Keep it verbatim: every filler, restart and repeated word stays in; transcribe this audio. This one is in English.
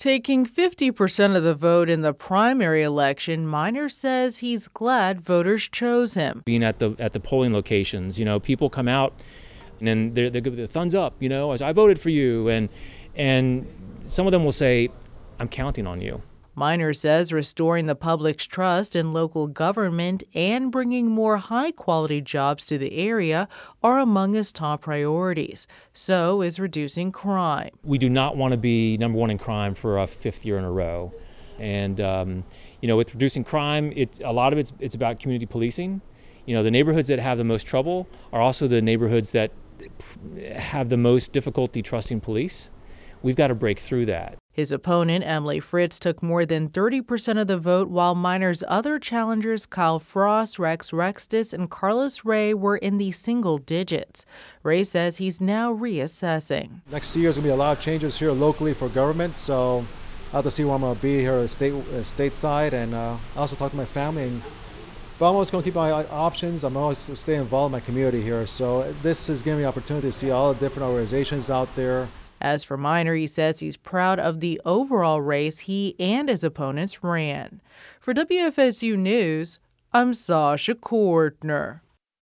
Taking fifty percent of the vote in the primary election, Miner says he's glad voters chose him. Being at the at the polling locations, you know, people come out and then they they give the thumbs up, you know, as I voted for you. And, and some of them will say, I'm counting on you. Miner says restoring the public's trust in local government and bringing more high-quality jobs to the area are among his top priorities. So is reducing crime. We do not want to be number one in crime for a fifth year in a row. And, um, you know, with reducing crime, it, a lot of it's, it's about community policing. You know, the neighborhoods that have the most trouble are also the neighborhoods that have the most difficulty trusting police. We've got to break through that. His opponent, Emily Fritz, took more than thirty percent of the vote, while Miner's other challengers, Kyle Frost, Rex Rextis, and Carlos Ray, were in the single digits. Ray says he's now reassessing. Next year is going to be a lot of changes here locally for government, so I'll have to see where I'm going to be here state, uh, stateside, and uh, I also talk to my family. And, but I'm always going to keep my options. I'm always stay involved in my community here, so this is giving me an opportunity to see all the different organizations out there. As for Miner, he says he's proud of the overall race he and his opponents ran. For W F S U News, I'm Sasha Kortner.